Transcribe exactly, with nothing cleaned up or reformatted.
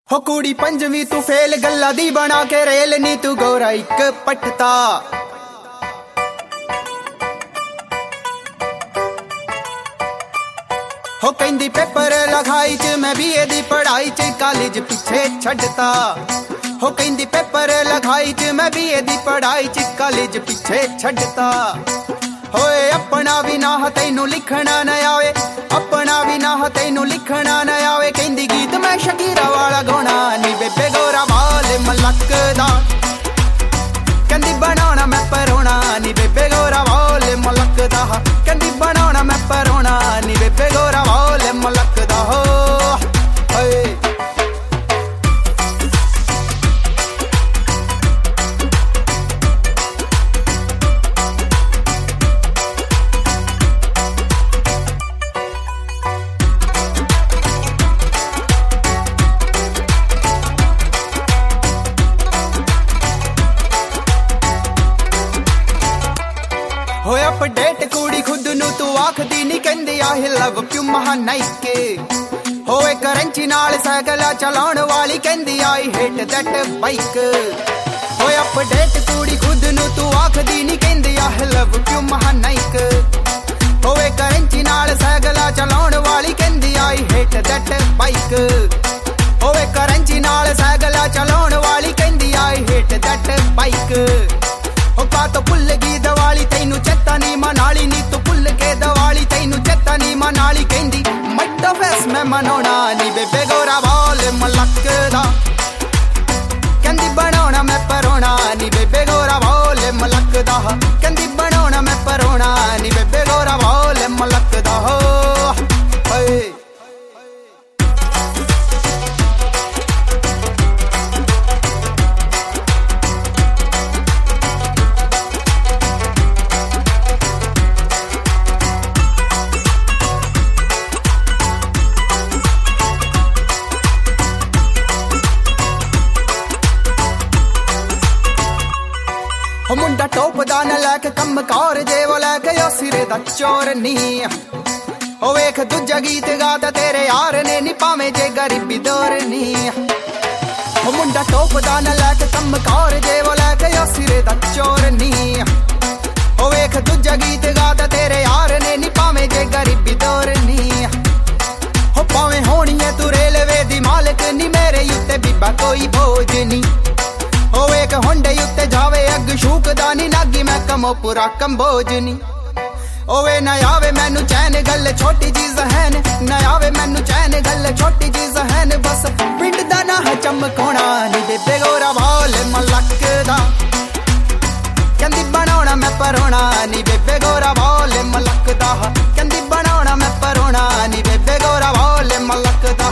हो कुड़ी पंजवी तू फेल गल्ला दी बना के रेल नी तू गोरा एक पटता हो कहंदी पेपर लखाई च मैं भी एदी पढ़ाई च कॉलेज पिछे छड्डता हो कहंदी पेपर लखाई च मैं भी एदी पढ़ाई च कॉलेज पिछे छड्डता होए अपना भी ना तैनू लिखना न आवे अपना भी ना तैनू लिखना न आवे कहंदी गीत मैं शकीरा वाला गाना नी बेबे गोरा वाल मलक दा कहंदी बनाना मैं परोना नी बेबे गोरा वाल मलक दा कहंदी बनाना मैं परोना नी बेबे गोरा वाल मलक दा हो होए होए अपडेट कुड़ी खुद नू तू आखदी नी कहंदी आई लव यू महानाइके होए करंची नाल साइकिल चलाउण वाली कहंदी आई हेट दैट बाइक होए अपडेट कुड़ी खुद नू तू आखदी नी कहंदी आई लव यू महानाइक होए करंची नाल साइकिल चलाउण वाली कहंदी आई हेट दैट बाइक होए करंची नाल साइकिल चलाउण वाली कहंदी आई हेट दैट बाइक हो का तो भुल गई दिवाली तैनू चेता नी मनाली नी तू भुल के दिवाली तैनू चेता नी मनाली कहंदी मड्डा फेस मैं मनाउणा नी बेबे गोरा वाल मलक दा कहंदी बनाउणा मैं परोना नी बेबे गोरा वाल मलक दा कहंदी बनाउणा मैं परोना नी बेबे गोरा वाल मलक दा हो हाय हो मुंडा टोप दा न लैके कम कार जे वो लैके ओ सिरे दा चोर नी हो वेख दूजा गीत गाता तेरे यार ने नी पावे जे गरीबी दौर नी हो मुंडा टोप दा न लैके कम कार जे वो लैके ओ सिरे दा चोर नी हो वेख दूजा गीत गाता तेरे यार ने नी पावे जे गरीबी दौर नी हो पावे होनी है तू रेलवे दी मालिक नी मेरे उत्ते बीबा कोई बोझ नी हो एक होंडे उत्ते जावे अग शूकदा नी नागी मैं कमो पूरा कंबोज नी ओवे न आवे मैनू चैन गल छोटी चीज है न आवे मैनू चैन गल छोटी चीज है बस पिंड दा ना चमकाउणा नी बेबे गोरा वाल मलक दा कहंदी बनाउणा मैं परोना नी बेबे गोरा वाल मलक दा कहंदी बनाउणा मैं परोना नी बेबे गोरा वाल मलक दा